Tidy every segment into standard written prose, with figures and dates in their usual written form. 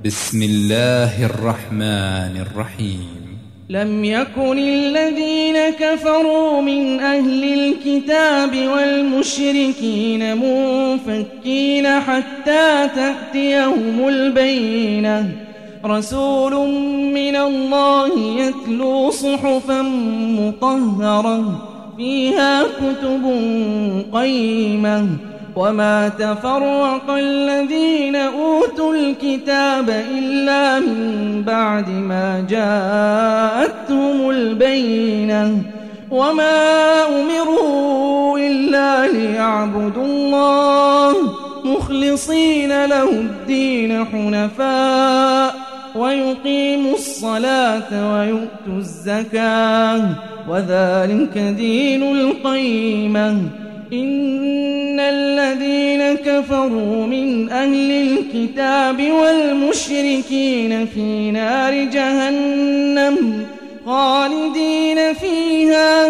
بسم الله الرحمن الرحيم. لم يكن الذين كفروا من أهل الكتاب والمشركين منفكين حتى تأتيهم البينة رسول من الله يتلو صحفا مطهرة فيها كتب قيمة وما تفرق الذين أوتوا الكتاب إلا من بعد ما جاءتهم البينة وما أمروا إلا ليعبدوا الله مخلصين له الدين حنفاء ويقيموا الصلاة ويؤتوا الزكاة وذلك دين القيمة. إن الذين كفروا من أهل الكتاب والمشركين في نار جهنم خالدين فيها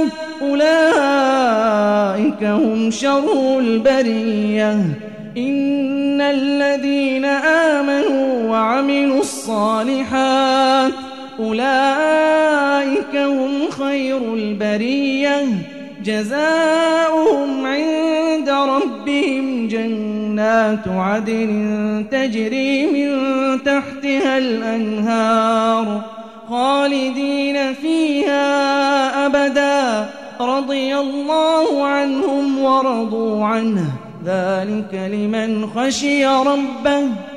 أولئك هم شر البرية. إن الذين آمنوا وعملوا الصالحات أولئك هم خير البرية جزاؤهم عند ربهم جنات عدن تجري من تحتها الأنهار خالدين فيها أبدا رضي الله عنهم ورضوا عنه ذلك لمن خشي ربه.